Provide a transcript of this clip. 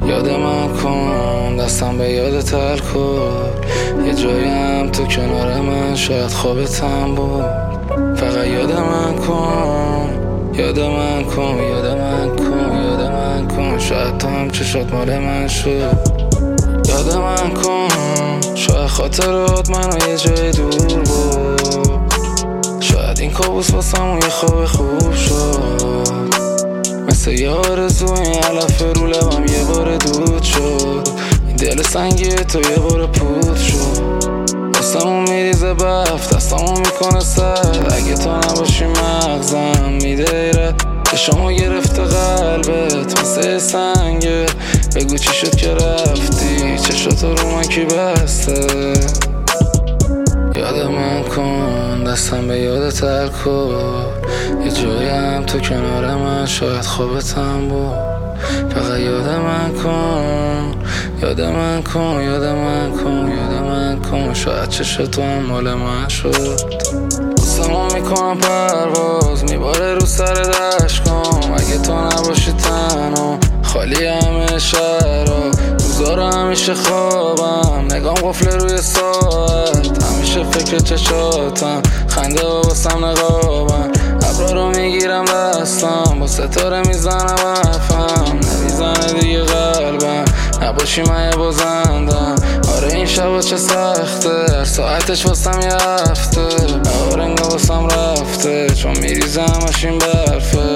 یاد من کن دستم به یادت الکل، یه جایم تو کنار من شاید خوابتم بود. فقط یاد من کن، یاد من کن، یاد من کن، یاد من کن، شاید تو هم چشات مال من شد. یاد من کن شاید خاطرات منو یه جای دور بود، شاید این کابوس واسمون یه خواب خوب شد. مثل یه آرزو این علف رو لبم یه بار دود شد، این دل سنگی تو یه بار پود شد. دستمون میریزه بفت، دستمون میکنه سر، اگه تو نباشی مغزم میده ایرت. چشامو گرفته قلبت مثل سنگه، بگو چی شد که رفتی، چشاتو رو من کی بسته. یاد من کن دستم به یادت الکل، یه جایم تو کنار من شاید خوابتم بود. فقط یاد من کن، یاد من کن، یاد من کن، یاد من کن، شاید چشاتو هم مال من شد. واسمون میکنم پرواز میباره رو سر دشتم، اگه تو نباشی تنها خالی همه شهرها. روزا رو همیشه خوابم، نگام قفله روی ساعت، همیشه فکر چشاتم، خنده و واسم نقابم. ابرا رو میگیرم دستم، با ستاره میزنم حرفم، نمیزنه دیگه قلبم، نباشی من یه بازندم. آره این شبا چه سخته، هر ساعتش واسم یه هفته، هوا رنگا واسم رفته، چون میریزه همش این برفه.